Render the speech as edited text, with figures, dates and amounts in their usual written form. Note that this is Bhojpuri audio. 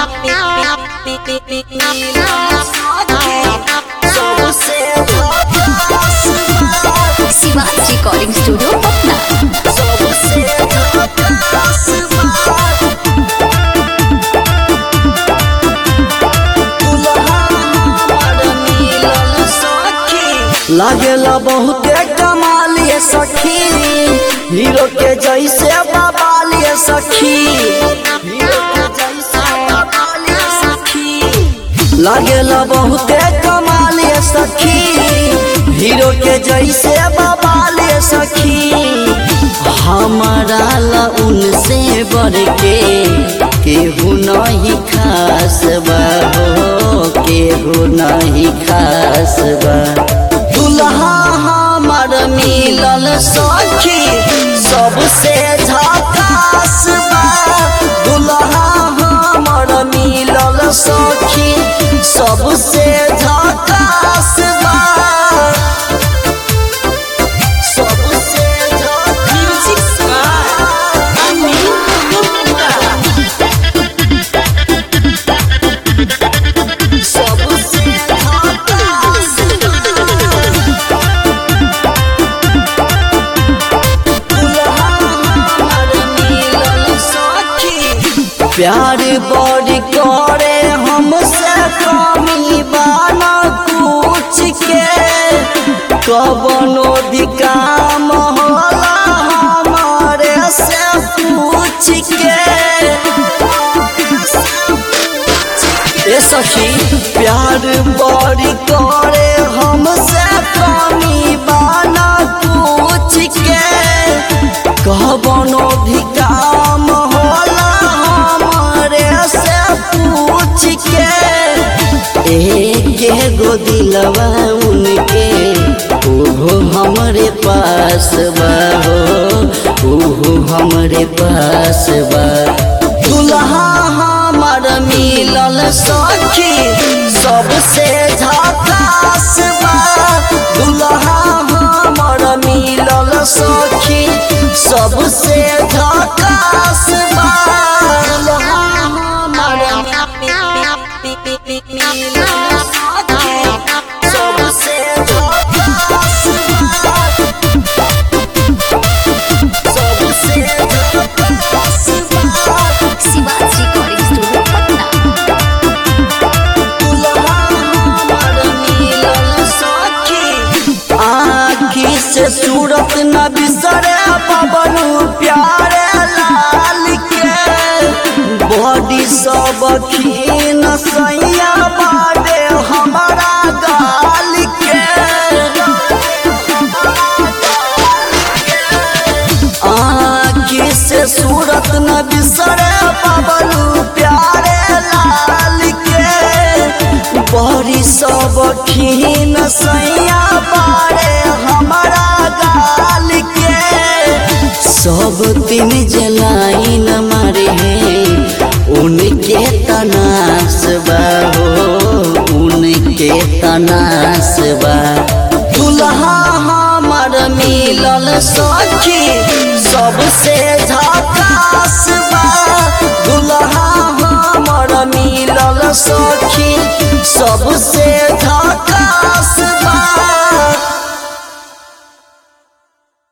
शिवाजी रिकॉर्डिंग स्टूडियो लागेला बहुते कमालिए सखी, हीरो के जैसे बाबालिए सखी, हीरो के जैसे बाबालिए सखी। लागेला बहुते कमालिए सखी, हीरो के जैसे बाबालिए सखी। हमारा ला उनसे बढ़ के केहू नहीं खास बा हो, केहू नहीं खास बा। दुल्हा हमार मिलल सखी सबसे झकास बा, दुल्हा हमार मिलल सखी सबसे झकास बा, सबसे प्यार बड़ी करे हमसे कमी बाना कुछ के, कबनो दिकाम होला हमारे से पूछ के। ए सखी प्यार बड़ी करे हमसे कमी बाना कुछ के, कबनो दिकाम होला पूछ के। एक गो दिलवा उनके ओहो हमरे पास बा हो, ओहो हमरे पास बा। दुल्हा हमार मिलल सखी सबसे झकास बा, दुल्हा हमार मिलल सखी सबसे झकास बा। से सूरत न बिसरे पवनु प्यारे लाल के, बॉडी सब खीन सैया बाटे हमारा गाल के। आँखी से सूरत न बिसरे पवनु प्यारे लाल के, बॉडी सब खीन सैया बाटे हमारा गाल के। सब दिन जलाई न मारे हैं उनके तनास बा हो, उनके तनास बा। दुल्हा हमार मिलल सखी सबसे